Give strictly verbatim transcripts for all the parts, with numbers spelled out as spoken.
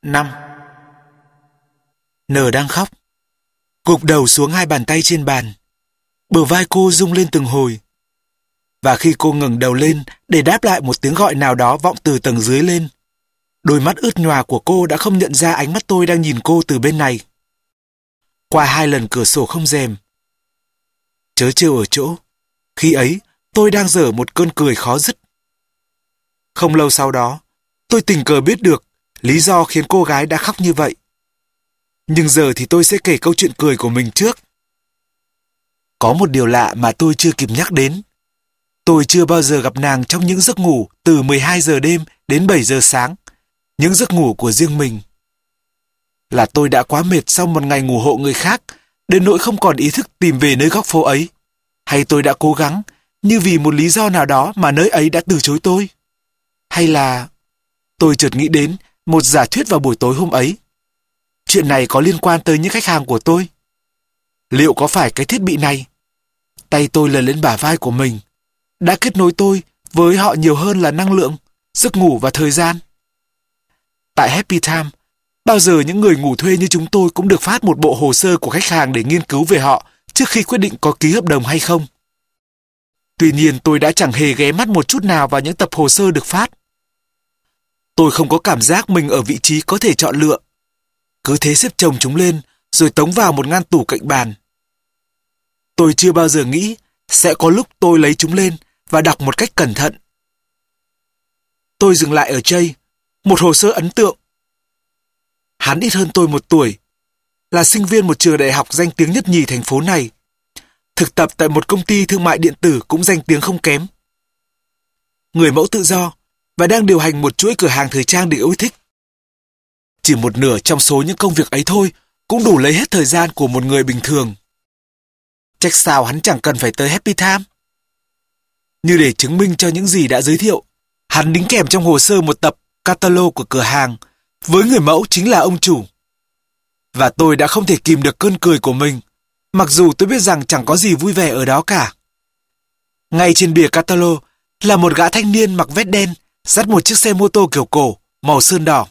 năm. N đang khóc, gục đầu xuống hai bàn tay trên bàn. Bờ vai cô rung lên từng hồi. Và khi cô ngẩng đầu lên để đáp lại một tiếng gọi nào đó vọng từ tầng dưới lên, đôi mắt ướt nhòa của cô đã không nhận ra ánh mắt tôi đang nhìn cô từ bên này. Qua hai lần cửa sổ không rèm. Trớ trêu ở chỗ, khi ấy tôi đang dở một cơn cười khó dứt. Không lâu sau đó, tôi tình cờ biết được lý do khiến cô gái đã khóc như vậy. Nhưng giờ thì tôi sẽ kể câu chuyện cười của mình trước. Có một điều lạ mà tôi chưa kịp nhắc đến. Tôi chưa bao giờ gặp nàng trong những giấc ngủ từ mười hai giờ đêm đến bảy giờ sáng, những giấc ngủ của riêng mình. Là tôi đã quá mệt sau một ngày ngủ hộ người khác, đến nỗi không còn ý thức tìm về nơi góc phố ấy. Hay tôi đã cố gắng, như vì một lý do nào đó mà nơi ấy đã từ chối tôi. Hay là... Tôi chợt nghĩ đến một giả thuyết vào buổi tối hôm ấy. Chuyện này có liên quan tới những khách hàng của tôi. Liệu có phải cái thiết bị này, tay tôi lần lên bả vai của mình, đã kết nối tôi với họ nhiều hơn là năng lượng, giấc ngủ và thời gian? Tại Happy Time, bao giờ những người ngủ thuê như chúng tôi cũng được phát một bộ hồ sơ của khách hàng để nghiên cứu về họ trước khi quyết định có ký hợp đồng hay không. Tuy nhiên tôi đã chẳng hề ghé mắt một chút nào vào những tập hồ sơ được phát. Tôi không có cảm giác mình ở vị trí có thể chọn lựa. Cứ thế xếp chồng chúng lên rồi tống vào một ngăn tủ cạnh bàn. Tôi chưa bao giờ nghĩ sẽ có lúc tôi lấy chúng lên và đọc một cách cẩn thận. Tôi dừng lại ở Jay, một hồ sơ ấn tượng. Hắn ít hơn tôi một tuổi, là sinh viên một trường đại học danh tiếng nhất nhì thành phố này, thực tập tại một công ty thương mại điện tử cũng danh tiếng không kém. Người mẫu tự do và đang điều hành một chuỗi cửa hàng thời trang được yêu thích. Chỉ một nửa trong số những công việc ấy thôi cũng đủ lấy hết thời gian của một người bình thường. Chắc sao hắn chẳng cần phải tới Happy Time. Như để chứng minh cho những gì đã giới thiệu, hắn đính kèm trong hồ sơ một tập catalog của cửa hàng, với người mẫu chính là ông chủ. Và tôi đã không thể kìm được cơn cười của mình, mặc dù tôi biết rằng chẳng có gì vui vẻ ở đó cả. Ngay trên bìa catalog là một gã thanh niên mặc vest đen, dắt một chiếc xe mô tô kiểu cổ, màu sơn đỏ.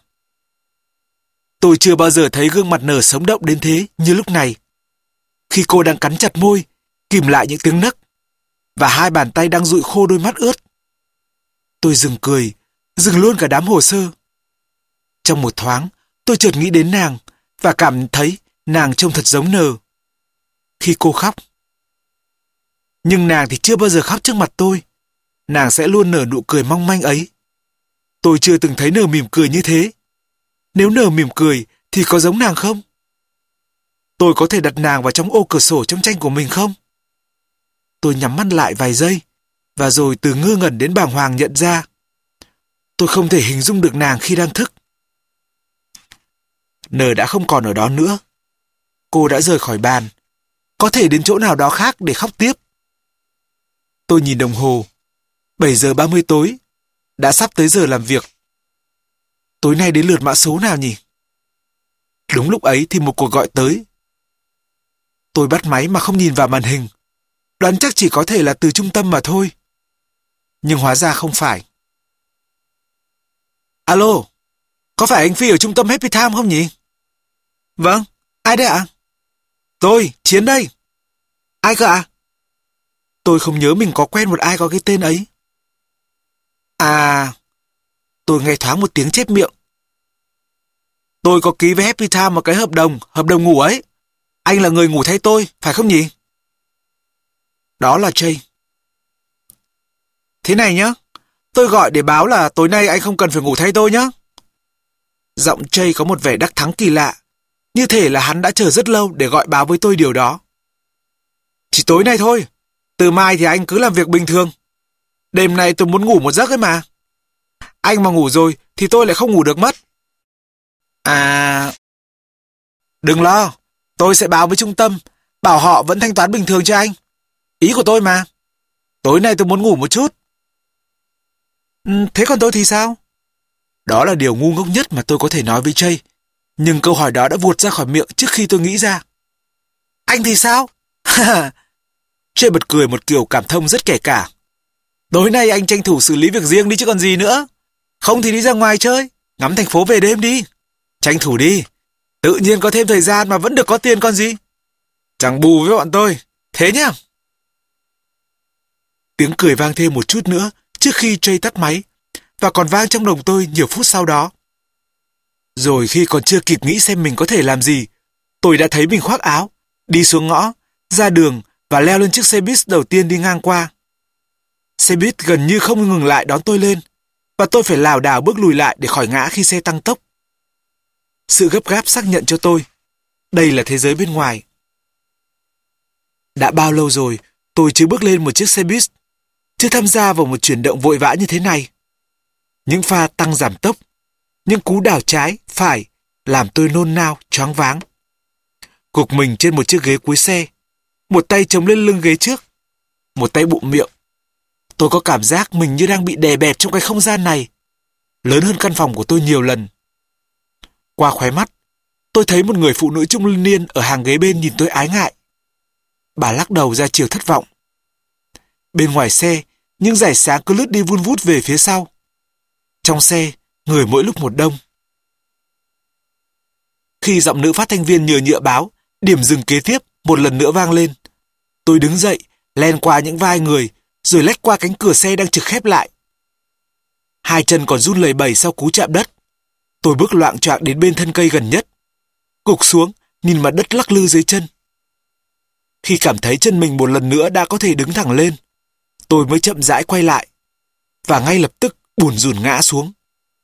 Tôi chưa bao giờ thấy gương mặt nở sống động đến thế như lúc này. Khi cô đang cắn chặt môi, kìm lại những tiếng nấc, và hai bàn tay đang dụi khô đôi mắt ướt. Tôi dừng cười, dừng luôn cả đám hồ sơ. Trong một thoáng, tôi chợt nghĩ đến nàng, và cảm thấy nàng trông thật giống N. Khi cô khóc. Nhưng nàng thì chưa bao giờ khóc trước mặt tôi. Nàng sẽ luôn nở nụ cười mong manh ấy. Tôi chưa từng thấy N mỉm cười như thế. Nếu N mỉm cười thì có giống nàng không? Tôi có thể đặt nàng vào trong ô cửa sổ trong tranh của mình không? Tôi nhắm mắt lại vài giây, và rồi từ ngơ ngẩn đến bàng hoàng nhận ra tôi không thể hình dung được nàng khi đang thức. N đã không còn ở đó nữa. Cô đã rời khỏi bàn, có thể đến chỗ nào đó khác để khóc tiếp. Tôi nhìn đồng hồ, bảy giờ ba mươi tối, đã sắp tới giờ làm việc. Tối nay đến lượt mã số nào nhỉ? Đúng lúc ấy thì một cuộc gọi tới. Tôi bắt máy mà không nhìn vào màn hình, đoán chắc chỉ có thể là từ trung tâm mà thôi. Nhưng hóa ra không phải. Alo, có phải anh Phi ở trung tâm Happy Time không nhỉ? Vâng, ai đấy ạ? Tôi, Chiến đây. Ai cơ ạ? Tôi không nhớ mình có quen một ai có cái tên ấy. À, tôi nghe thoáng một tiếng chép miệng. Tôi có ký với Happy Time một cái hợp đồng, hợp đồng ngủ ấy. Anh là người ngủ thay tôi, phải không nhỉ? Đó là Jay. Thế này nhá, tôi gọi để báo là tối nay anh không cần phải ngủ thay tôi nhá. Giọng Jay có một vẻ đắc thắng kỳ lạ, như thể là hắn đã chờ rất lâu để gọi báo với tôi điều đó. Chỉ tối nay thôi, từ mai thì anh cứ làm việc bình thường. Đêm nay tôi muốn ngủ một giấc ấy mà. Anh mà ngủ rồi thì tôi lại không ngủ được mất. À... Đừng lo, tôi sẽ báo với trung tâm, bảo họ vẫn thanh toán bình thường cho anh. Ý của tôi mà. Tối nay tôi muốn ngủ một chút. Ừ, thế còn tôi thì sao? Đó là điều ngu ngốc nhất mà tôi có thể nói với Jay. Nhưng câu hỏi đó đã vụt ra khỏi miệng trước khi tôi nghĩ ra. Anh thì sao? Jay bật cười một kiểu cảm thông rất kể cả. Tối nay anh tranh thủ xử lý việc riêng đi chứ còn gì nữa. Không thì đi ra ngoài chơi, ngắm thành phố về đêm đi. Tranh thủ đi. Tự nhiên có thêm thời gian mà vẫn được có tiền con gì. Chẳng bù với bọn tôi. Thế nhá. Tiếng cười vang thêm một chút nữa trước khi Trey tắt máy, và còn vang trong đầu tôi nhiều phút sau đó. Rồi khi còn chưa kịp nghĩ xem mình có thể làm gì, tôi đã thấy mình khoác áo, đi xuống ngõ, ra đường và leo lên chiếc xe buýt đầu tiên đi ngang qua. Xe buýt gần như không ngừng lại đón tôi lên, và tôi phải lảo đảo bước lùi lại để khỏi ngã khi xe tăng tốc. Sự gấp gáp xác nhận cho tôi, đây là thế giới bên ngoài. Đã bao lâu rồi tôi chưa bước lên một chiếc xe buýt, chưa tham gia vào một chuyển động vội vã như thế này. Những pha tăng giảm tốc, những cú đảo trái, phải làm tôi nôn nao, choáng váng. Gục mình trên một chiếc ghế cuối xe, một tay chống lên lưng ghế trước, một tay bụm miệng. Tôi có cảm giác mình như đang bị đè bẹp trong cái không gian này, lớn hơn căn phòng của tôi nhiều lần. Qua khóe mắt, tôi thấy một người phụ nữ trung niên ở hàng ghế bên nhìn tôi ái ngại. Bà lắc đầu ra chiều thất vọng. Bên ngoài xe, những dải sáng cứ lướt đi vun vút về phía sau. Trong xe, người mỗi lúc một đông. Khi giọng nữ phát thanh viên nhờ nhựa báo, điểm dừng kế tiếp một lần nữa vang lên, tôi đứng dậy, len qua những vai người, rồi lách qua cánh cửa xe đang trực khép lại. Hai chân còn run lẩy bẩy sau cú chạm đất. Tôi bước loạng choạng đến bên thân cây gần nhất, gục xuống, nhìn mặt đất lắc lư dưới chân. Khi cảm thấy chân mình một lần nữa đã có thể đứng thẳng lên, tôi mới chậm rãi quay lại, và ngay lập tức bùn rùn ngã xuống.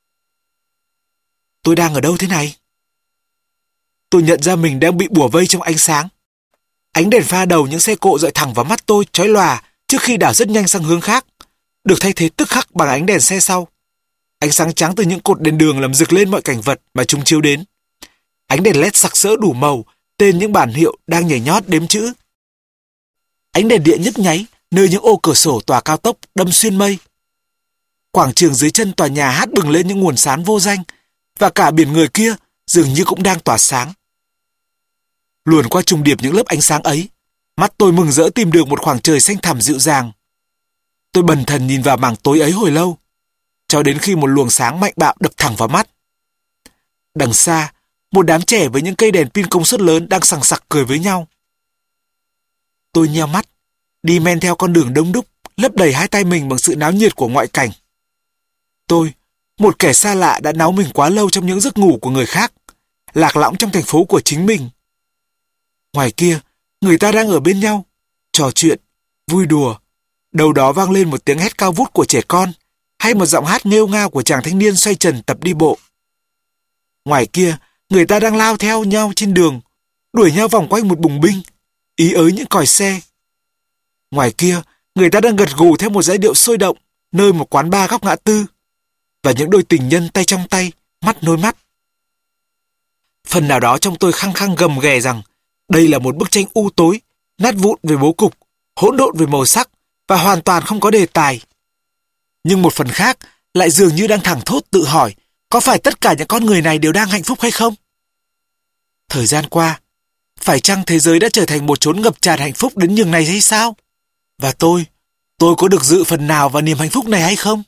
Tôi đang ở đâu thế này? Tôi nhận ra mình đang bị bủa vây trong ánh sáng. Ánh đèn pha đầu những xe cộ dọi thẳng vào mắt tôi chói lòa trước khi đảo rất nhanh sang hướng khác, được thay thế tức khắc bằng ánh đèn xe sau. Ánh sáng trắng từ những cột đèn đường làm rực lên mọi cảnh vật mà chúng chiếu đến. Ánh đèn led sặc sỡ đủ màu, tên những bản hiệu đang nhảy nhót đếm chữ. Ánh đèn điện nhấp nháy nơi những ô cửa sổ tòa cao tốc đâm xuyên mây. Quảng trường dưới chân tòa nhà hát bừng lên những nguồn sáng vô danh, và cả biển người kia dường như cũng đang tỏa sáng. Luồn qua trùng điệp những lớp ánh sáng ấy, mắt tôi mừng rỡ tìm được một khoảng trời xanh thẳm dịu dàng. Tôi bần thần nhìn vào mảng tối ấy hồi lâu, cho đến khi một luồng sáng mạnh bạo đập thẳng vào mắt. Đằng xa, một đám trẻ với những cây đèn pin công suất lớn đang sằng sặc cười với nhau. Tôi nheo mắt, đi men theo con đường đông đúc, lấp đầy hai tay mình bằng sự náo nhiệt của ngoại cảnh. Tôi, một kẻ xa lạ đã náu mình quá lâu trong những giấc ngủ của người khác, lạc lõng trong thành phố của chính mình. Ngoài kia, người ta đang ở bên nhau, trò chuyện, vui đùa. Đầu đó vang lên một tiếng hét cao vút của trẻ con, hay một giọng hát nghêu ngao của chàng thanh niên xoay trần tập đi bộ. Ngoài kia, người ta đang lao theo nhau trên đường, đuổi nhau vòng quanh một bùng binh, ý ới những còi xe. Ngoài kia, người ta đang gật gù theo một giai điệu sôi động, nơi một quán bar góc ngã tư, và những đôi tình nhân tay trong tay, mắt nối mắt. Phần nào đó trong tôi khăng khăng gầm ghè rằng đây là một bức tranh u tối, nát vụn về bố cục, hỗn độn về màu sắc và hoàn toàn không có đề tài. Nhưng một phần khác lại dường như đang thẳng thốt tự hỏi, có phải tất cả những con người này đều đang hạnh phúc hay không? Thời gian qua, phải chăng thế giới đã trở thành một chốn ngập tràn hạnh phúc đến nhường này hay sao? Và tôi, tôi có được dự phần nào vào niềm hạnh phúc này hay không?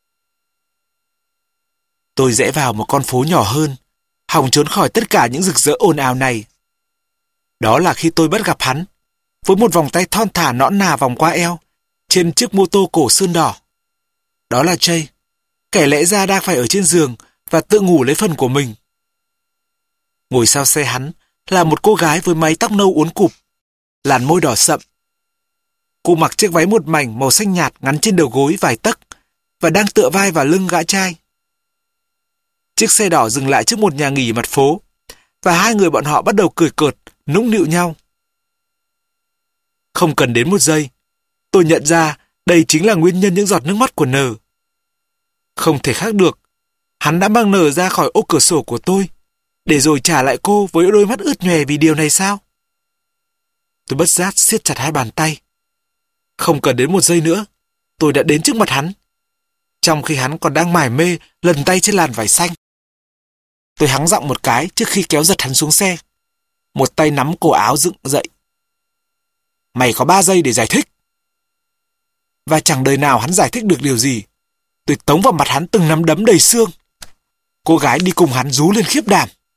Tôi rẽ vào một con phố nhỏ hơn, hòng trốn khỏi tất cả những rực rỡ ồn ào này. Đó là khi tôi bắt gặp hắn, với một vòng tay thon thả nõn nà vòng qua eo, trên chiếc mô tô cổ sơn đỏ. Đó là Trey, kẻ lẽ ra đang phải ở trên giường và tự ngủ lấy phần của mình. Ngồi sau xe hắn là một cô gái với mái tóc nâu uốn cụp, làn môi đỏ sậm. Cô mặc chiếc váy một mảnh màu xanh nhạt ngắn trên đầu gối vài tấc và đang tựa vai vào lưng gã trai. Chiếc xe đỏ dừng lại trước một nhà nghỉ mặt phố, và hai người bọn họ bắt đầu cười cợt, nũng nịu nhau. Không cần đến một giây, tôi nhận ra đây chính là nguyên nhân những giọt nước mắt của N. Không thể khác được, hắn đã mang N ra khỏi ô cửa sổ của tôi, để rồi trả lại cô với đôi mắt ướt nhòe vì điều này sao? Tôi bất giác siết chặt hai bàn tay. Không cần đến một giây nữa, tôi đã đến trước mặt hắn, trong khi hắn còn đang mải mê lần tay trên làn vải xanh. Tôi hắng giọng một cái trước khi kéo giật hắn xuống xe, một tay nắm cổ áo dựng dậy. Mày có ba giây để giải thích. Và chẳng đời nào hắn giải thích được điều gì. Tôi tống vào mặt hắn từng nắm đấm đầy xương. Cô gái đi cùng hắn rú lên khiếp đảm.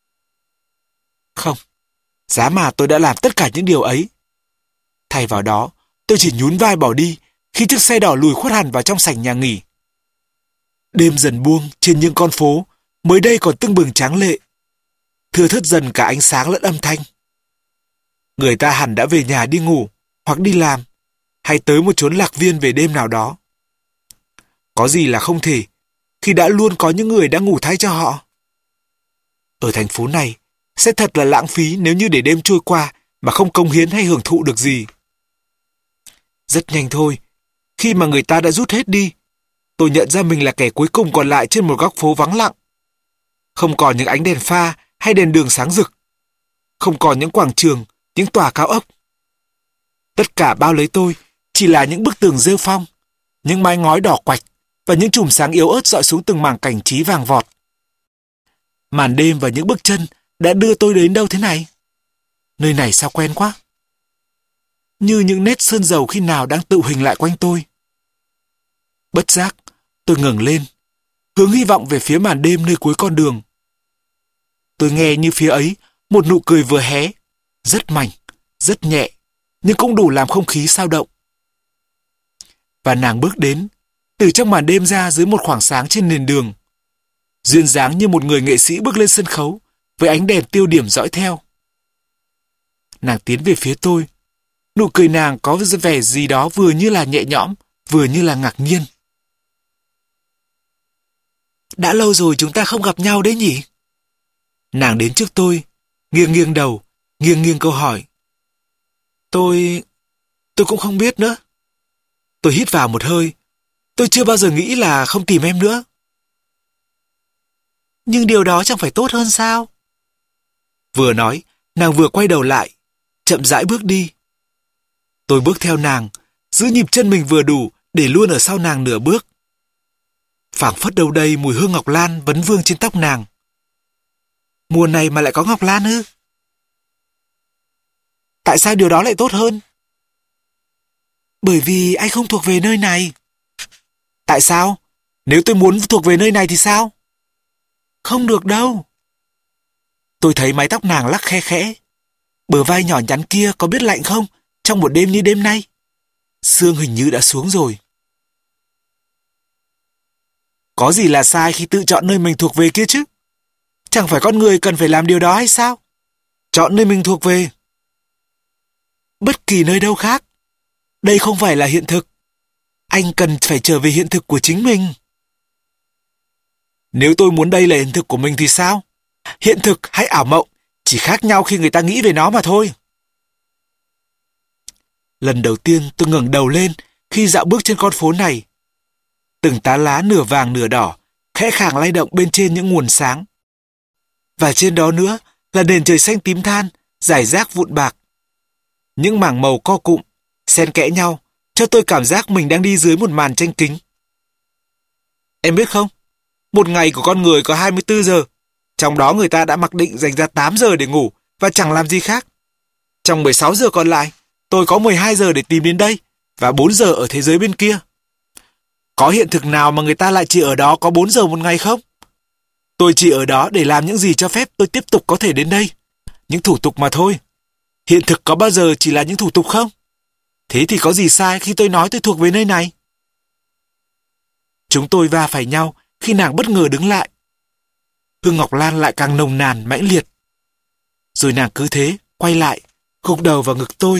Không, giá mà tôi đã làm tất cả những điều ấy. Thay vào đó, tôi chỉ nhún vai bỏ đi khi chiếc xe đỏ lùi khuất hẳn vào trong sảnh nhà nghỉ. Đêm dần buông trên những con phố, mới đây còn tưng bừng tráng lệ. Thưa thớt dần cả ánh sáng lẫn âm thanh. Người ta hẳn đã về nhà đi ngủ, hoặc đi làm, hay tới một chốn lạc viên về đêm nào đó. Có gì là không thể, khi đã luôn có những người đã ngủ thay cho họ. Ở thành phố này, sẽ thật là lãng phí nếu như để đêm trôi qua mà không cống hiến hay hưởng thụ được gì. Rất nhanh thôi, khi mà người ta đã rút hết đi, tôi nhận ra mình là kẻ cuối cùng còn lại trên một góc phố vắng lặng. Không còn những ánh đèn pha hay đèn đường sáng rực. Không còn những quảng trường, những tòa cao ốc. Tất cả bao lấy tôi chỉ là những bức tường rêu phong, những mái ngói đỏ quạch và những chùm sáng yếu ớt dọi xuống từng mảng cảnh trí vàng vọt. Màn đêm và những bước chân đã đưa tôi đến đâu thế này? Nơi này sao quen quá. Như những nét sơn dầu khi nào đang tự hình lại quanh tôi. Bất giác, tôi ngẩng lên, hướng hy vọng về phía màn đêm nơi cuối con đường. Tôi nghe như phía ấy một nụ cười vừa hé, rất mảnh, rất nhẹ, nhưng cũng đủ làm không khí sao động. Và nàng bước đến, từ trong màn đêm ra dưới một khoảng sáng trên nền đường. Duyên dáng như một người nghệ sĩ bước lên sân khấu, với ánh đèn tiêu điểm dõi theo. Nàng tiến về phía tôi. Nụ cười nàng có vẻ gì đó vừa như là nhẹ nhõm, vừa như là ngạc nhiên. Đã lâu rồi chúng ta không gặp nhau đấy nhỉ? Nàng đến trước tôi, nghiêng nghiêng đầu, nghiêng nghiêng câu hỏi. Tôi... tôi cũng không biết nữa. Tôi hít vào một hơi. Tôi chưa bao giờ nghĩ là không tìm em nữa. Nhưng điều đó chẳng phải tốt hơn sao? Vừa nói, nàng vừa quay đầu lại, chậm rãi bước đi. Tôi bước theo nàng, giữ nhịp chân mình vừa đủ để luôn ở sau nàng nửa bước. Phảng phất đâu đây mùi hương ngọc lan vấn vương trên tóc nàng. Mùa này mà lại có ngọc lan ư? Tại sao điều đó lại tốt hơn? Bởi vì anh không thuộc về nơi này. Tại sao? Nếu tôi muốn thuộc về nơi này thì sao? Không được đâu. Tôi thấy mái tóc nàng lắc khe khẽ. Bờ vai nhỏ nhắn kia có biết lạnh không trong một đêm như đêm nay? Sương hình như đã xuống rồi. Có gì là sai khi tự chọn nơi mình thuộc về kia chứ? Chẳng phải con người cần phải làm điều đó hay sao? Chọn nơi mình thuộc về. Bất kỳ nơi đâu khác. Đây không phải là hiện thực. Anh cần phải trở về hiện thực của chính mình. Nếu tôi muốn đây là hiện thực của mình thì sao? Hiện thực hay ảo mộng chỉ khác nhau khi người ta nghĩ về nó mà thôi. Lần đầu tiên tôi ngẩng đầu lên khi dạo bước trên con phố này. Từng tá lá nửa vàng nửa đỏ khẽ khàng lay động bên trên những nguồn sáng. Và trên đó nữa là nền trời xanh tím than, rải rác vụn bạc. Những mảng màu co cụm, xen kẽ nhau, cho tôi cảm giác mình đang đi dưới một màn tranh kính. Em biết không, một ngày của con người có hai mươi tư giờ, trong đó người ta đã mặc định dành ra tám giờ để ngủ và chẳng làm gì khác. Trong mười sáu giờ còn lại, tôi có mười hai giờ để tìm đến đây và bốn giờ ở thế giới bên kia. Có hiện thực nào mà người ta lại chỉ ở đó có bốn giờ một ngày không? Tôi chỉ ở đó để làm những gì cho phép tôi tiếp tục có thể đến đây. Những thủ tục mà thôi. Hiện thực có bao giờ chỉ là những thủ tục không? Thế thì có gì sai khi tôi nói tôi thuộc về nơi này? Chúng tôi va phải nhau khi nàng bất ngờ đứng lại. Hương ngọc lan lại càng nồng nàn mãnh liệt. Rồi nàng cứ thế quay lại, gục đầu vào ngực tôi.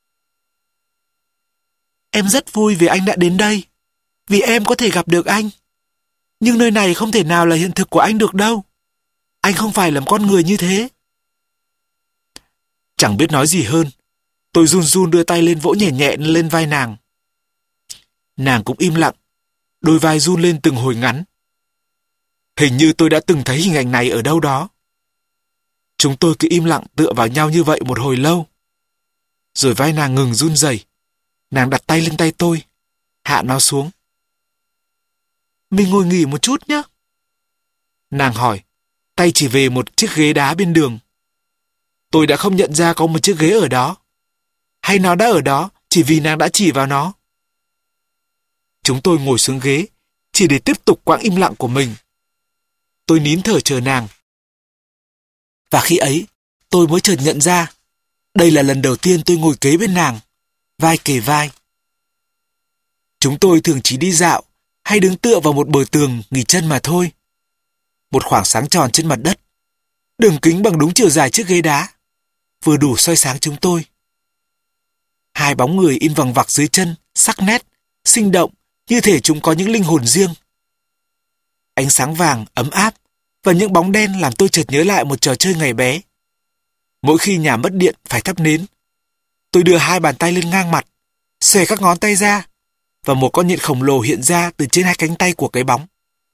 Em rất vui vì anh đã đến đây, vì em có thể gặp được anh. Nhưng nơi này không thể nào là hiện thực của anh được đâu. Anh không phải là con người như thế. Chẳng biết nói gì hơn. Tôi run run đưa tay lên vỗ nhẹ nhẹ lên vai nàng. Nàng cũng im lặng, đôi vai run lên từng hồi ngắn. Hình như tôi đã từng thấy hình ảnh này ở đâu đó. Chúng tôi cứ im lặng tựa vào nhau như vậy một hồi lâu. Rồi vai nàng ngừng run rẩy. Nàng đặt tay lên tay tôi, hạ nó xuống. Mình ngồi nghỉ một chút nhé. Nàng hỏi, tay chỉ về một chiếc ghế đá bên đường. Tôi đã không nhận ra có một chiếc ghế ở đó. Hay nó đã ở đó chỉ vì nàng đã chỉ vào nó. Chúng tôi ngồi xuống ghế, chỉ để tiếp tục quãng im lặng của mình. Tôi nín thở chờ nàng. Và khi ấy, tôi mới chợt nhận ra, đây là lần đầu tiên tôi ngồi kế bên nàng, vai kề vai. Chúng tôi thường chỉ đi dạo hay đứng tựa vào một bờ tường nghỉ chân mà thôi. Một khoảng sáng tròn trên mặt đất, đường kính bằng đúng chiều dài chiếc ghế đá, vừa đủ soi sáng chúng tôi. Hai bóng người in vằng vặc dưới chân, sắc nét, sinh động, như thể chúng có những linh hồn riêng. Ánh sáng vàng, ấm áp và những bóng đen làm tôi chợt nhớ lại một trò chơi ngày bé. Mỗi khi nhà mất điện phải thắp nến, tôi đưa hai bàn tay lên ngang mặt, xòe các ngón tay ra, và một con nhện khổng lồ hiện ra từ trên hai cánh tay của cái bóng.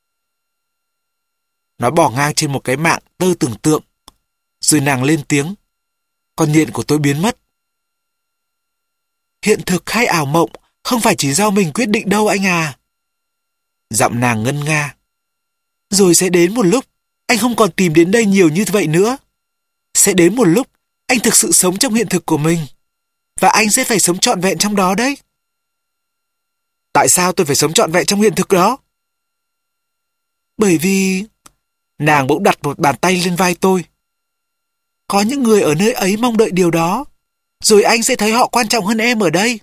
Nó bò ngang trên một cái mạng tơ tưởng tượng, rồi nàng lên tiếng. Con nhện của tôi biến mất. Hiện thực hay ảo mộng không phải chỉ do mình quyết định đâu anh à. Giọng nàng ngân nga. Rồi sẽ đến một lúc anh không còn tìm đến đây nhiều như vậy nữa. Sẽ đến một lúc anh thực sự sống trong hiện thực của mình, và anh sẽ phải sống trọn vẹn trong đó đấy. Tại sao tôi phải sống trọn vẹn trong hiện thực đó? Bởi vì... Nàng bỗng đặt một bàn tay lên vai tôi. Có những người ở nơi ấy mong đợi điều đó, rồi anh sẽ thấy họ quan trọng hơn em ở đây.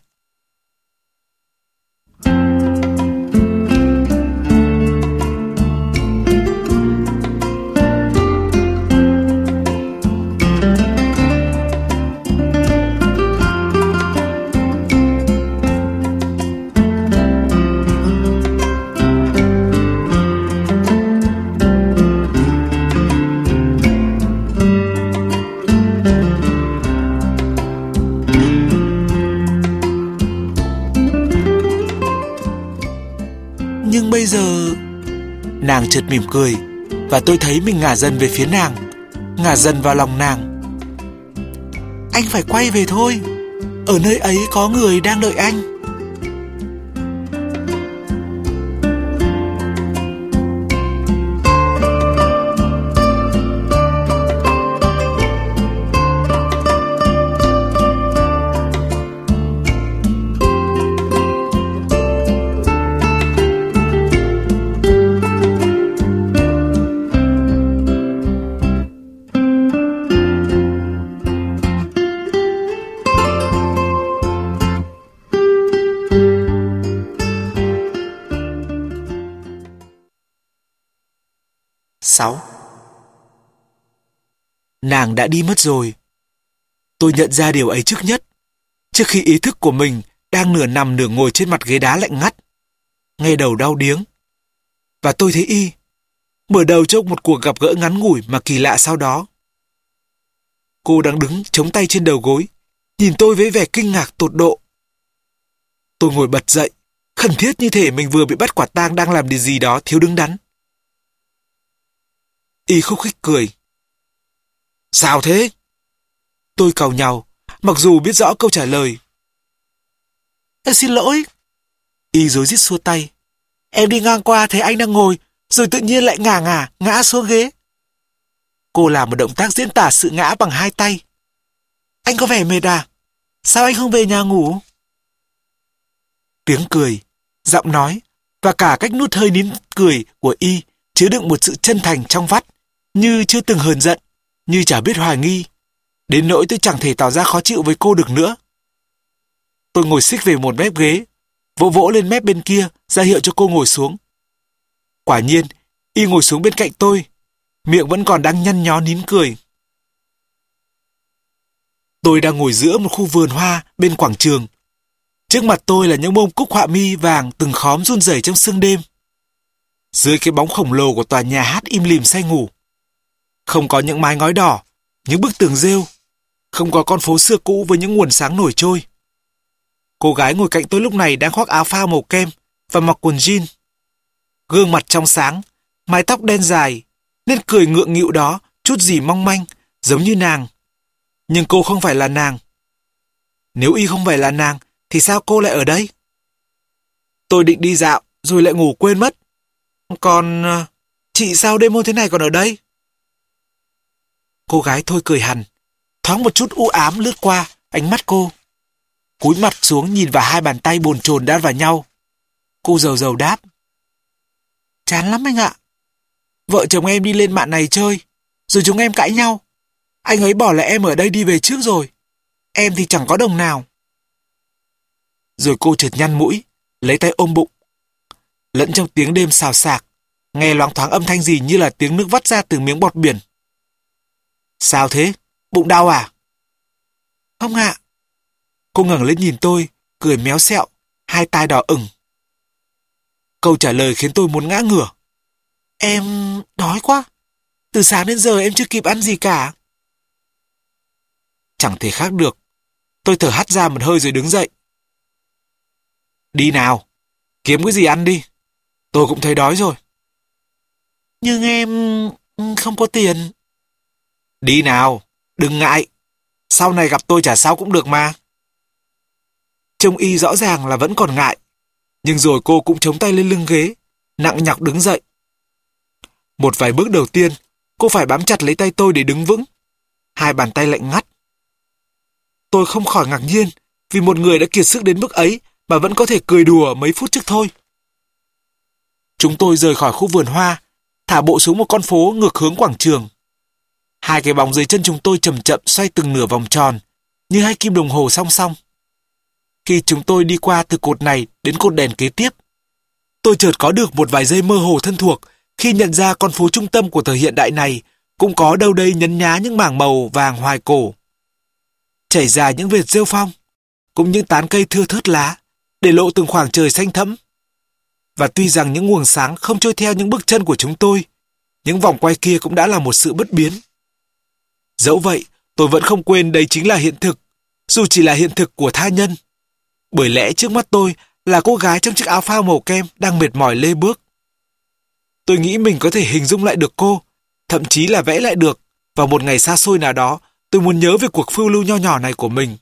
Nhưng bây giờ... Nàng chợt mỉm cười, và tôi thấy mình ngả dần về phía nàng, ngả dần vào lòng nàng. Anh phải quay về thôi. Ở nơi ấy có người đang đợi anh. Sáu. Nàng đã đi mất rồi. Tôi nhận ra điều ấy trước nhất, trước khi ý thức của mình đang nửa nằm nửa ngồi trên mặt ghế đá lạnh ngắt, nghe đầu đau điếng. Và tôi thấy y, mở đầu cho một cuộc gặp gỡ ngắn ngủi mà kỳ lạ sau đó. Cô đang đứng chống tay trên đầu gối, nhìn tôi với vẻ kinh ngạc tột độ. Tôi ngồi bật dậy, khẩn thiết như thể mình vừa bị bắt quả tang đang làm điều gì đó thiếu đứng đắn. Y khúc khích cười. Sao thế? Tôi càu nhàu, mặc dù biết rõ câu trả lời. Em xin lỗi. Y rối rít xua tay. Em đi ngang qua thấy anh đang ngồi, rồi tự nhiên lại ngả ngả, ngã xuống ghế. Cô làm một động tác diễn tả sự ngã bằng hai tay. Anh có vẻ mệt à? Sao anh không về nhà ngủ? Tiếng cười, giọng nói và cả cách nuốt hơi nín cười của Y chứa đựng một sự chân thành trong vắt, như chưa từng hờn giận, như chả biết hoài nghi, đến nỗi tôi chẳng thể tỏ ra khó chịu với cô được nữa. Tôi ngồi xích về một mép ghế, vỗ vỗ lên mép bên kia, ra hiệu cho cô ngồi xuống. Quả nhiên, Y ngồi xuống bên cạnh tôi, miệng vẫn còn đang nhăn nhó nín cười. Tôi đang ngồi giữa một khu vườn hoa bên quảng trường. Trước mặt tôi là những bông cúc họa mi vàng từng khóm run rẩy trong sương đêm. Dưới cái bóng khổng lồ của tòa nhà hát im lìm say ngủ. Không có những mái ngói đỏ, những bức tường rêu. Không có con phố xưa cũ với những nguồn sáng nổi trôi. Cô gái ngồi cạnh tôi lúc này đang khoác áo phao màu kem và mặc quần jean. Gương mặt trong sáng, mái tóc đen dài, nên cười ngượng nghịu đó chút gì mong manh, giống như nàng. Nhưng cô không phải là nàng. Nếu Y không phải là nàng, thì sao cô lại ở đây? Tôi định đi dạo, rồi lại ngủ quên mất. Còn... chị sao đêm hôm thế này còn ở đây? Cô gái thôi cười hằn, thoáng một chút u ám lướt qua ánh mắt cô. Cúi mặt xuống nhìn vào hai bàn tay bồn chồn đan vào nhau. Cô rầu rầu đáp. Chán lắm anh ạ. Vợ chồng em đi lên mạn này chơi, rồi chúng em cãi nhau. Anh ấy bỏ lại em ở đây đi về trước rồi. Em thì chẳng có đồng nào. Rồi cô chợt nhăn mũi, lấy tay ôm bụng. Lẫn trong tiếng đêm xào xạc, nghe loáng thoáng âm thanh gì như là tiếng nước vắt ra từ miếng bọt biển. Sao thế? Bụng đau à? Không ạ. Cô ngẩng lên nhìn tôi, cười méo xẹo, hai tai đỏ ửng. Câu trả lời khiến tôi muốn ngã ngửa. Em đói quá. Từ sáng đến giờ em chưa kịp ăn gì cả. Chẳng thể khác được. Tôi thở hắt ra một hơi rồi đứng dậy. Đi nào, kiếm cái gì ăn đi. Tôi cũng thấy đói rồi. Nhưng em không có tiền. Đi nào, đừng ngại. Sau này gặp tôi chả sao cũng được mà. Trông Y rõ ràng là vẫn còn ngại. Nhưng rồi cô cũng chống tay lên lưng ghế, nặng nhọc đứng dậy. Một vài bước đầu tiên, cô phải bám chặt lấy tay tôi để đứng vững. Hai bàn tay lạnh ngắt. Tôi không khỏi ngạc nhiên vì một người đã kiệt sức đến mức ấy mà vẫn có thể cười đùa mấy phút trước thôi. Chúng tôi rời khỏi khu vườn hoa, thả bộ xuống một con phố ngược hướng quảng trường. Hai cái bóng dưới chân chúng tôi chậm chậm xoay từng nửa vòng tròn, như hai kim đồng hồ song song. Khi chúng tôi đi qua từ cột này đến cột đèn kế tiếp, tôi chợt có được một vài giây mơ hồ thân thuộc khi nhận ra con phố trung tâm của thời hiện đại này cũng có đâu đây nhấn nhá những mảng màu vàng hoài cổ. Chảy dài những vệt rêu phong, cũng những tán cây thưa thớt lá, để lộ từng khoảng trời xanh thẫm. Và tuy rằng những nguồn sáng không trôi theo những bước chân của chúng tôi, những vòng quay kia cũng đã là một sự bất biến. Dẫu vậy, tôi vẫn không quên đây chính là hiện thực, dù chỉ là hiện thực của tha nhân. Bởi lẽ trước mắt tôi là cô gái trong chiếc áo phao màu kem đang mệt mỏi lê bước. Tôi nghĩ mình có thể hình dung lại được cô, thậm chí là vẽ lại được. Vào một ngày xa xôi nào đó, tôi muốn nhớ về cuộc phiêu lưu nho nhỏ này của mình.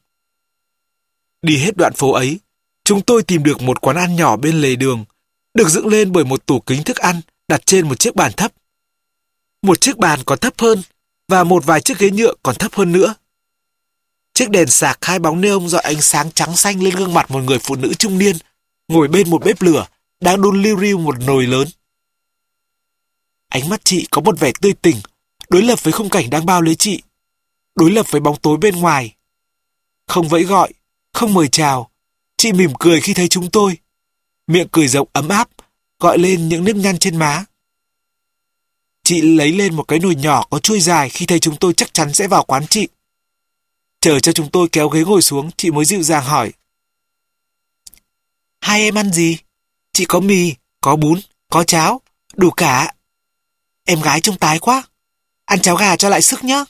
Đi hết đoạn phố ấy, chúng tôi tìm được một quán ăn nhỏ bên lề đường, được dựng lên bởi một tủ kính thức ăn đặt trên một chiếc bàn thấp. Một chiếc bàn còn thấp hơn, và một vài chiếc ghế nhựa còn thấp hơn nữa. Chiếc đèn sạc hai bóng neon rọi ánh sáng trắng xanh lên gương mặt một người phụ nữ trung niên, ngồi bên một bếp lửa, đang đun liu riu một nồi lớn. Ánh mắt chị có một vẻ tươi tỉnh, đối lập với khung cảnh đang bao lấy chị, đối lập với bóng tối bên ngoài. Không vẫy gọi, không mời chào, chị mỉm cười khi thấy chúng tôi. Miệng cười rộng ấm áp, gọi lên những nếp nhăn trên má. Chị lấy lên một cái nồi nhỏ có chuôi dài khi thấy chúng tôi chắc chắn sẽ vào quán chị. Chờ cho chúng tôi kéo ghế ngồi xuống, chị mới dịu dàng hỏi. Hai em ăn gì? Chị có mì, có bún, có cháo, đủ cả. Em gái trông tái quá. Ăn cháo gà cho lại sức nhé.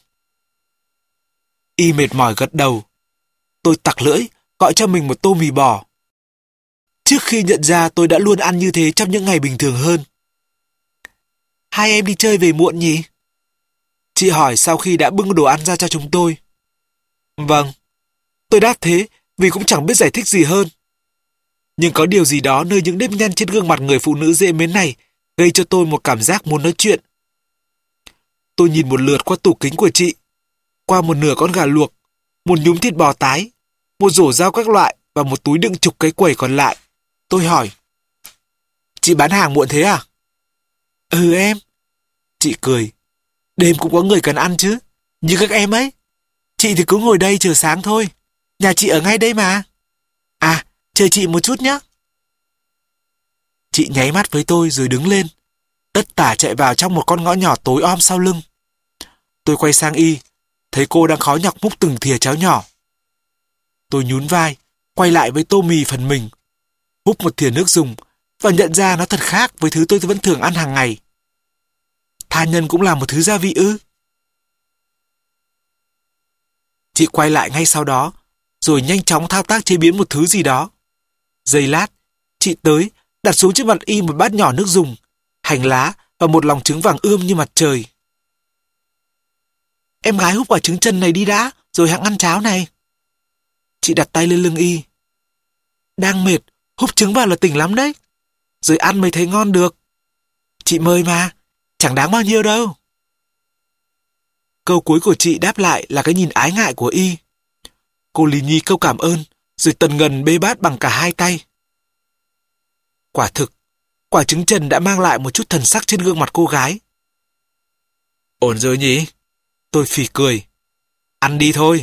Y mệt mỏi gật đầu. Tôi tặc lưỡi, gọi cho mình một tô mì bò. Trước khi nhận ra tôi đã luôn ăn như thế trong những ngày bình thường hơn. Hai em đi chơi về muộn nhỉ? Chị hỏi sau khi đã bưng đồ ăn ra cho chúng tôi. Vâng. Tôi đáp thế vì cũng chẳng biết giải thích gì hơn. Nhưng có điều gì đó nơi những nếp nhăn trên gương mặt người phụ nữ dễ mến này gây cho tôi một cảm giác muốn nói chuyện. Tôi nhìn một lượt qua tủ kính của chị, qua một nửa con gà luộc, một nhúm thịt bò tái, một rổ rau các loại và một túi đựng chục cái quẩy còn lại. Tôi hỏi. Chị bán hàng muộn thế à? Ừ em. Chị cười. Đêm cũng có người cần ăn chứ, như các em ấy. Chị thì cứ ngồi đây chờ sáng thôi. Nhà chị ở ngay đây mà. À, chờ chị một chút nhé. Chị nháy mắt với tôi rồi đứng lên, tất tả chạy vào trong một con ngõ nhỏ tối om sau lưng. Tôi quay sang Y, thấy cô đang khó nhọc múc từng thìa cháo nhỏ. Tôi nhún vai, quay lại với tô mì phần mình, húp một thìa nước dùng và nhận ra nó thật khác với thứ tôi vẫn thường ăn hàng ngày. Tha nhân cũng là một thứ gia vị ư? Chị quay lại ngay sau đó, rồi nhanh chóng thao tác chế biến một thứ gì đó. Giây lát, chị tới, đặt xuống trước mặt Y một bát nhỏ nước dùng, hành lá và một lòng trứng vàng ươm như mặt trời. Em gái húp quả trứng chân này đi đã, rồi hẵng ăn cháo này. Chị đặt tay lên lưng Y. Đang mệt, húp trứng vào là tỉnh lắm đấy. Rồi ăn mới thấy ngon được. Chị mời mà, chẳng đáng bao nhiêu đâu. Câu cuối của chị đáp lại là cái nhìn ái ngại của Y. Cô lì nhì câu cảm ơn, rồi tần ngần bê bát bằng cả hai tay. Quả thực, quả trứng trần đã mang lại một chút thần sắc trên gương mặt cô gái. Ổn rồi nhỉ? Tôi phì cười. Ăn đi thôi.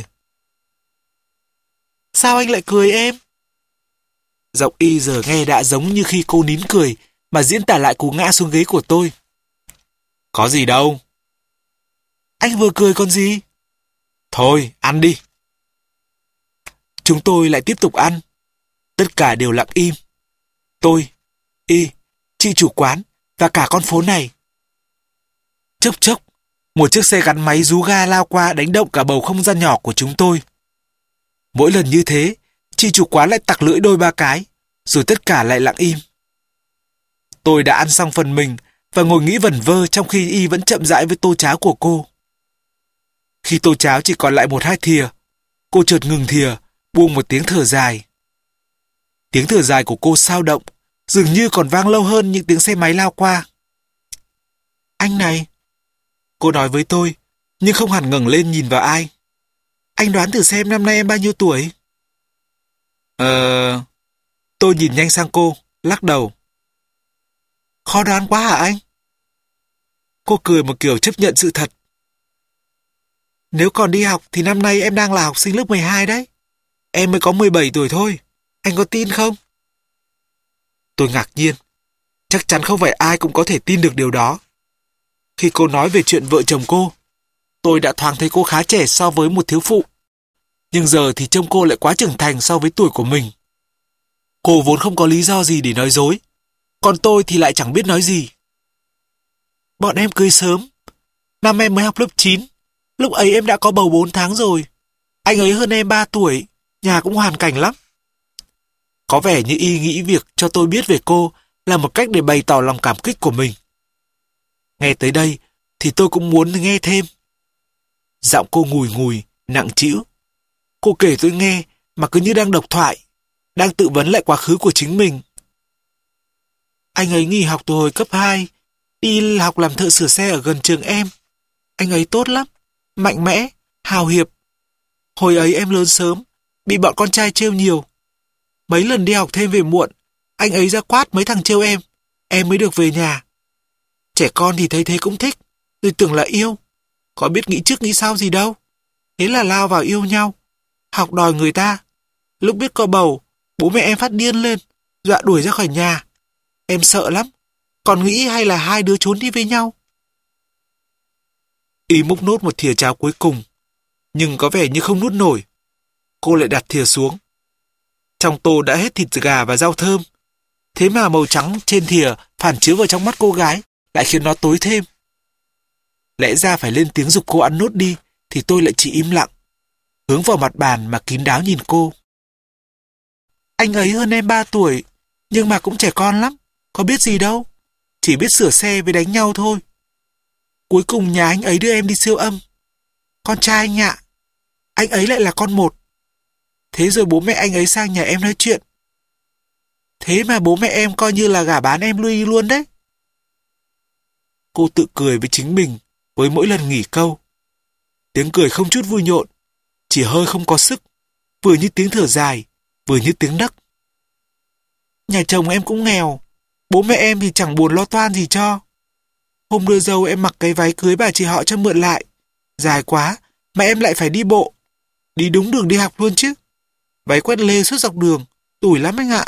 Sao anh lại cười em? Giọng Y giờ nghe đã giống như khi cô nín cười mà diễn tả lại cú ngã xuống ghế của tôi. Có gì đâu. Anh vừa cười còn gì? Thôi, ăn đi. Chúng tôi lại tiếp tục ăn. Tất cả đều lặng im. Tôi, Y, chị chủ quán và cả con phố này. Chốc chốc, một chiếc xe gắn máy rú ga lao qua đánh động cả bầu không gian nhỏ của chúng tôi. Mỗi lần như thế, chị chủ quán lại tặc lưỡi đôi ba cái, rồi tất cả lại lặng im. Tôi đã ăn xong phần mình và ngồi nghĩ vẩn vơ trong khi Y vẫn chậm rãi với tô cháo của cô. Khi tô cháo chỉ còn lại một hai thìa, cô chợt ngừng thìa, buông một tiếng thở dài. Tiếng thở dài của cô sao động, dường như còn vang lâu hơn những tiếng xe máy lao qua. Anh này, cô nói với tôi, nhưng không hẳn ngẩng lên nhìn vào ai. Anh đoán thử xem năm nay em bao nhiêu tuổi? Ờ... Tôi nhìn nhanh sang cô, lắc đầu. Khó đoán quá hả anh? Cô cười một kiểu chấp nhận sự thật. Nếu còn đi học thì năm nay em đang là học sinh lớp mười hai đấy. Em mới có mười bảy tuổi thôi. Anh có tin không? Tôi ngạc nhiên. Chắc chắn không phải ai cũng có thể tin được điều đó. Khi cô nói về chuyện vợ chồng cô, tôi đã thoáng thấy cô khá trẻ so với một thiếu phụ. Nhưng giờ thì trông cô lại quá trưởng thành so với tuổi của mình. Cô vốn không có lý do gì để nói dối. Còn tôi thì lại chẳng biết nói gì. Bọn em cưới sớm. Năm em mới học lớp chín. Lúc ấy em đã có bầu bốn tháng rồi. Anh ấy hơn em ba tuổi. Nhà cũng hoàn cảnh lắm. Có vẻ như Y nghĩ việc cho tôi biết về cô là một cách để bày tỏ lòng cảm kích của mình. Nghe tới đây thì tôi cũng muốn nghe thêm. Giọng cô ngùi ngùi, nặng trĩu. Cô kể tôi nghe mà cứ như đang độc thoại, đang tự vấn lại quá khứ của chính mình. Anh ấy nghỉ học từ hồi cấp hai, đi học làm thợ sửa xe ở gần trường em. Anh ấy tốt lắm, mạnh mẽ, hào hiệp. Hồi ấy em lớn sớm, bị bọn con trai trêu nhiều. Mấy lần đi học thêm về muộn, anh ấy ra quát mấy thằng trêu em, em mới được về nhà. Trẻ con thì thấy thế cũng thích, rồi tưởng là yêu. Có biết nghĩ trước nghĩ sau gì đâu. Thế là lao vào yêu nhau, học đòi người ta. Lúc biết có bầu, bố mẹ em phát điên lên, dọa đuổi ra khỏi nhà. Em sợ lắm, còn nghĩ hay là hai đứa trốn đi với nhau. Y múc nốt một thìa cháo cuối cùng, nhưng có vẻ như không nuốt nổi. Cô lại đặt thìa xuống. Trong tô đã hết thịt gà và rau thơm. Thế mà màu trắng trên thìa phản chiếu vào trong mắt cô gái lại khiến nó tối thêm. Lẽ ra phải lên tiếng giục cô ăn nốt đi, thì tôi lại chỉ im lặng, hướng vào mặt bàn mà kín đáo nhìn cô. Anh ấy hơn em ba tuổi, nhưng mà cũng trẻ con lắm, có biết gì đâu. Chỉ biết sửa xe với đánh nhau thôi. Cuối cùng nhà anh ấy đưa em đi siêu âm. Con trai anh ạ, anh ấy lại là con một. Thế rồi bố mẹ anh ấy sang nhà em nói chuyện. Thế mà bố mẹ em coi như là gả bán em lui luôn đấy. Cô tự cười với chính mình với mỗi lần nghỉ câu. Tiếng cười không chút vui nhộn, chỉ hơi không có sức, vừa như tiếng thở dài, vừa như tiếng nấc. Nhà chồng em cũng nghèo, bố mẹ em thì chẳng buồn lo toan gì cho. Hôm đưa dâu em mặc cái váy cưới bà chị họ cho mượn lại, dài quá mà em lại phải đi bộ, đi đúng đường đi học luôn chứ. Váy quét lê suốt dọc đường, tủi lắm anh ạ.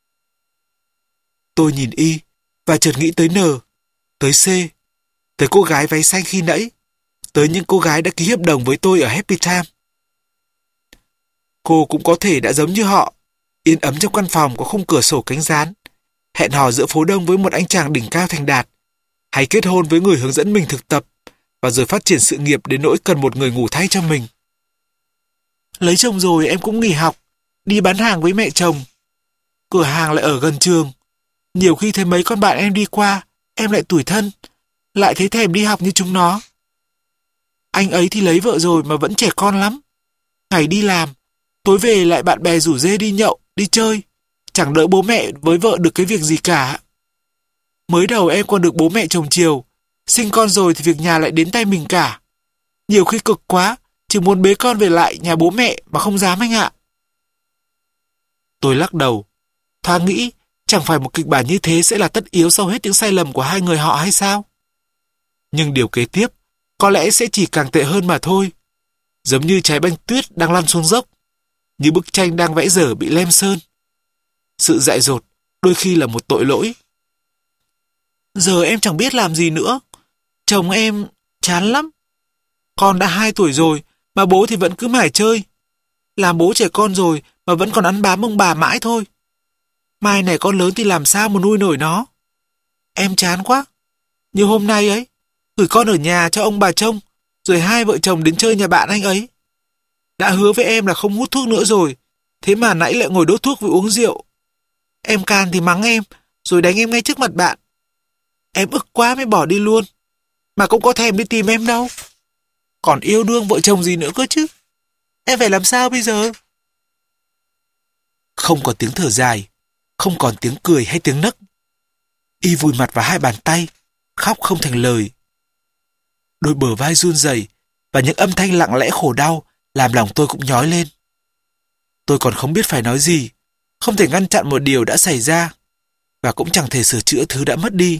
Tôi nhìn Y và chợt nghĩ tới N, tới C, tới cô gái váy xanh khi nãy, tới những cô gái đã ký hợp đồng với tôi ở Happy Time. Cô cũng có thể đã giống như họ, yên ấm trong căn phòng có khung cửa sổ cánh gián, hẹn hò giữa phố đông với một anh chàng đỉnh cao thành đạt, hay kết hôn với người hướng dẫn mình thực tập, và rồi phát triển sự nghiệp đến nỗi cần một người ngủ thay cho mình. Lấy chồng rồi em cũng nghỉ học, đi bán hàng với mẹ chồng. Cửa hàng lại ở gần trường. Nhiều khi thấy mấy con bạn em đi qua, em lại tủi thân, lại thấy thèm đi học như chúng nó. Anh ấy thì lấy vợ rồi mà vẫn trẻ con lắm. Ngày đi làm, tối về lại bạn bè rủ rê đi nhậu, đi chơi. Chẳng đỡ bố mẹ với vợ được cái việc gì cả. Mới đầu em còn được bố mẹ chồng chiều, sinh con rồi thì việc nhà lại đến tay mình cả. Nhiều khi cực quá, chỉ muốn bế con về lại nhà bố mẹ mà không dám anh ạ. Tôi lắc đầu, thoáng nghĩ chẳng phải một kịch bản như thế sẽ là tất yếu sau hết những sai lầm của hai người họ hay sao? Nhưng điều kế tiếp có lẽ sẽ chỉ càng tệ hơn mà thôi. giống như trái banh tuyết đang lăn xuống dốc, như bức tranh đang vẽ dở bị lem sơn. Sự dại dột đôi khi là một tội lỗi. Giờ em chẳng biết làm gì nữa. Chồng em chán lắm. Con đã hai tuổi rồi mà bố thì vẫn cứ mải chơi. Làm bố trẻ con rồi mà vẫn còn ăn bám ông bà mãi thôi. Mai này con lớn thì làm sao mà nuôi nổi nó. Em chán quá. Như hôm nay ấy, gửi con ở nhà cho ông bà trông, rồi hai vợ chồng đến chơi nhà bạn anh ấy. Đã hứa với em là không hút thuốc nữa rồi, thế mà nãy lại ngồi đốt thuốc vì uống rượu. Em can thì mắng em, rồi đánh em ngay trước mặt bạn. Em ức quá mới bỏ đi luôn, mà cũng có thèm đi tìm em đâu. Còn yêu đương vợ chồng gì nữa cơ chứ. Em phải làm sao bây giờ? Không còn tiếng thở dài, không còn tiếng cười hay tiếng nấc. Y vùi mặt vào hai bàn tay, khóc không thành lời. Đôi bờ vai run rẩy và những âm thanh lặng lẽ khổ đau làm lòng tôi cũng nhói lên. Tôi còn không biết phải nói gì, không thể ngăn chặn một điều đã xảy ra, và cũng chẳng thể sửa chữa thứ đã mất đi.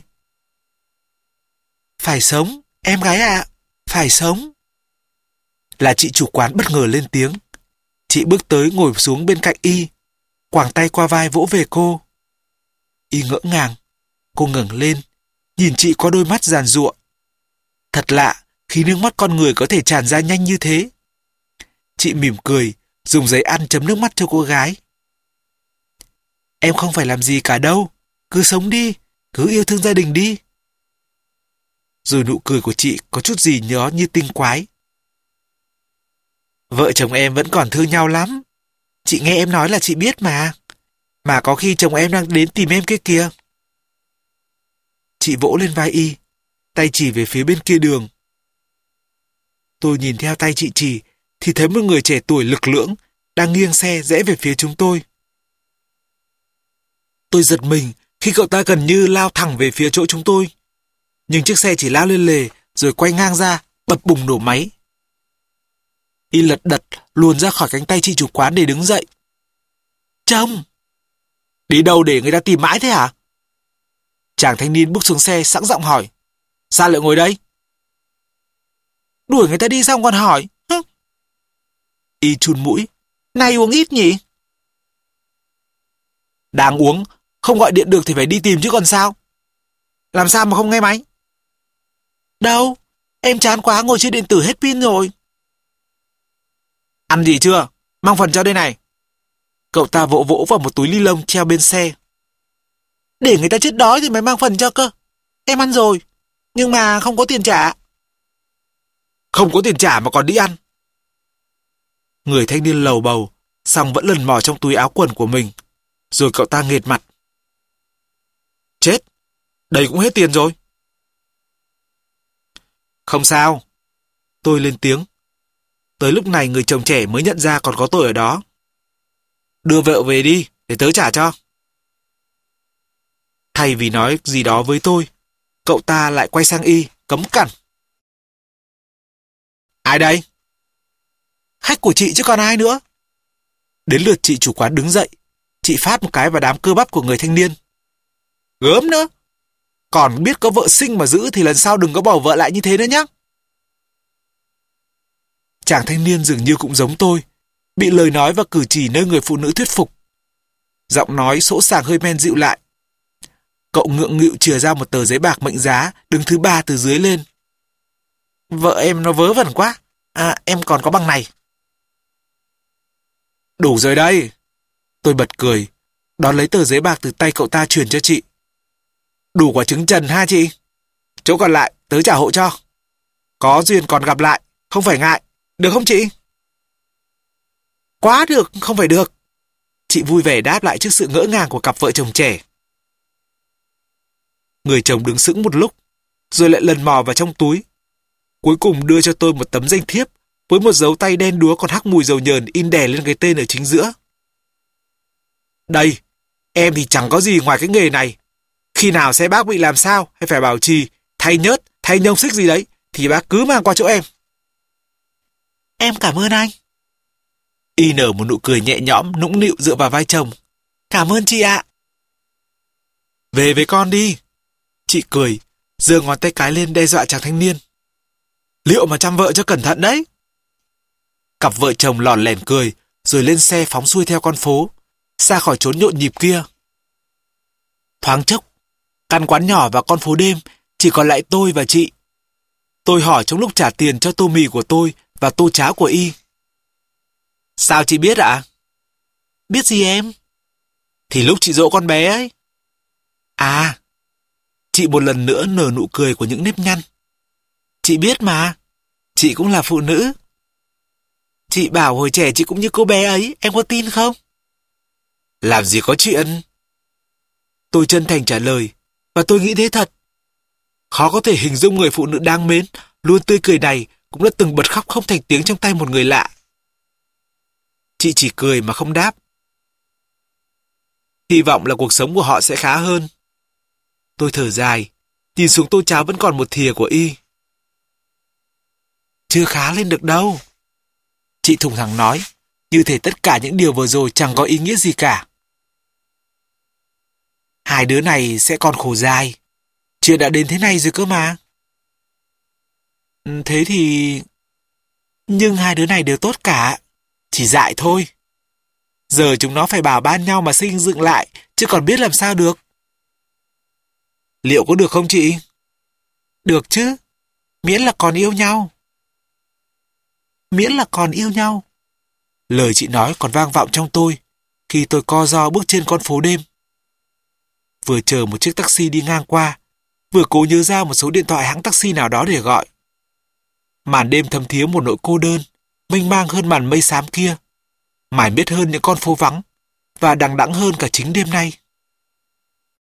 Phải sống, em gái ạ, à, phải sống. Là chị chủ quán bất ngờ lên tiếng. Chị bước tới ngồi xuống bên cạnh Y, quàng tay qua vai vỗ về cô. Y ngỡ ngàng, cô ngẩng lên, nhìn chị qua đôi mắt giàn giụa. Thật lạ khi nước mắt con người có thể tràn ra nhanh như thế. Chị mỉm cười, dùng giấy ăn chấm nước mắt cho cô gái. Em không phải làm gì cả đâu, cứ sống đi, cứ yêu thương gia đình đi. Rồi nụ cười của chị có chút gì nhó như tinh quái. Vợ chồng em vẫn còn thương nhau lắm. Chị nghe em nói là chị biết mà. Mà có khi chồng em đang đến tìm em kia kìa. Chị vỗ lên vai Y, tay chỉ về phía bên kia đường. Tôi nhìn theo tay chị chỉ, thì thấy một người trẻ tuổi lực lưỡng đang nghiêng xe rẽ về phía chúng tôi. Tôi giật mình khi cậu ta gần như lao thẳng về phía chỗ chúng tôi. Nhưng chiếc xe chỉ lao lên lề rồi quay ngang ra, bập bùng nổ máy. Y lật đật luồn ra khỏi cánh tay chị chủ quán để đứng dậy. Chồng! Đi đâu để người ta tìm mãi thế hả? Chàng thanh niên bước xuống xe sẵn giọng hỏi. Sao lại ngồi đây? Đuổi người ta đi xong còn hỏi. Hứ. Y chun mũi. Này uống ít nhỉ? Đang uống, không gọi điện được thì phải đi tìm chứ còn sao? Làm sao mà không nghe máy? Đâu, em chán quá ngồi chơi điện tử hết pin rồi. Ăn gì chưa? Mang phần cho đây này. Cậu ta vỗ vỗ vào một túi ni lông treo bên xe. Để người ta chết đói thì mới mang phần cho cơ. Em ăn rồi, nhưng mà không có tiền trả. Không có tiền trả mà còn đi ăn. Người thanh niên lầu bầu, xong vẫn lần mò trong túi áo quần của mình. Rồi cậu ta nghệt mặt. Chết, đây cũng hết tiền rồi. Không sao. Tôi lên tiếng. Tới lúc này người chồng trẻ mới nhận ra còn có tôi ở đó. Đưa vợ về đi, để tớ trả cho. Thay vì nói gì đó với tôi, cậu ta lại quay sang Y, cấm cằn. Ai đây? Khách của chị chứ còn ai nữa. Đến lượt chị chủ quán đứng dậy, chị phát một cái vào đám cơ bắp của người thanh niên. Gớm nữa. Còn biết có vợ sinh mà giữ thì lần sau đừng có bỏ vợ lại như thế nữa nhé. Chàng thanh niên dường như cũng giống tôi, bị lời nói và cử chỉ nơi người phụ nữ thuyết phục. Giọng nói sỗ sàng hơi men dịu lại. Cậu ngượng nghịu chìa ra một tờ giấy bạc mệnh giá, đứng thứ ba từ dưới lên. Vợ em nó vớ vẩn quá. À, em còn có bằng này. Đủ rồi đây. Tôi bật cười, đón lấy tờ giấy bạc từ tay cậu ta truyền cho chị. Đủ quả trứng trần ha chị? Chỗ còn lại tớ trả hộ cho. Có duyên còn gặp lại, không phải ngại. Được không chị? Quá được, không phải được. Chị vui vẻ đáp lại trước sự ngỡ ngàng của cặp vợ chồng trẻ. Người chồng đứng sững một lúc, rồi lại lần mò vào trong túi. Cuối cùng đưa cho tôi một tấm danh thiếp với một dấu tay đen đúa còn hắc mùi dầu nhờn in đè lên cái tên ở chính giữa. Đây, em thì chẳng có gì ngoài cái nghề này. Khi nào xe bác bị làm sao hay phải bảo trì, thay nhớt, thay nhông xích gì đấy, thì bác cứ mang qua chỗ em. Em cảm ơn anh. Y nở một nụ cười nhẹ nhõm, nũng nịu dựa vào vai chồng. Cảm ơn chị ạ. Về với con đi. Chị cười, giơ ngón tay cái lên đe dọa chàng thanh niên. Liệu mà chăm vợ cho cẩn thận đấy. Cặp vợ chồng lòn lẻn cười, rồi lên xe phóng xuôi theo con phố, xa khỏi chốn nhộn nhịp kia. Thoáng chốc, căn quán nhỏ và con phố đêm chỉ còn lại tôi và chị. Tôi hỏi trong lúc trả tiền cho tô mì của tôi và tô cháo của Y. Sao chị biết ạ? Biết gì em? Thì lúc chị dỗ con bé ấy. À, chị một lần nữa nở nụ cười của những nếp nhăn. Chị biết mà, chị cũng là phụ nữ. Chị bảo hồi trẻ chị cũng như cô bé ấy, em có tin không? Làm gì có chuyện. Tôi chân thành trả lời, và tôi nghĩ thế thật. Khó có thể hình dung người phụ nữ đáng mến, luôn tươi cười này cũng đã từng bật khóc không thành tiếng trong tay một người lạ. Chị chỉ cười mà không đáp. Hy vọng là cuộc sống của họ sẽ khá hơn. Tôi thở dài, nhìn xuống tô cháo vẫn còn một thìa của Y. Chưa khá lên được đâu. Chị thùng thẳng nói, như thể tất cả những điều vừa rồi chẳng có ý nghĩa gì cả. Hai đứa này sẽ còn khổ dài. Chuyện đã đến thế này rồi cơ mà. Thế thì... Nhưng hai đứa này đều tốt cả. Chỉ dại thôi. Giờ chúng nó phải bảo ban nhau mà xây dựng lại, chứ còn biết làm sao được. Liệu có được không chị? Được chứ. Miễn là còn yêu nhau. Miễn là còn yêu nhau. Lời chị nói còn vang vọng trong tôi khi tôi co ro bước trên con phố đêm. Vừa chờ một chiếc taxi đi ngang qua, vừa cố nhớ ra một số điện thoại hãng taxi nào đó để gọi. Màn đêm thấm thía một nỗi cô đơn, mênh mang hơn màn mây xám kia, mải miết hơn những con phố vắng, và đằng đẵng hơn cả chính đêm nay.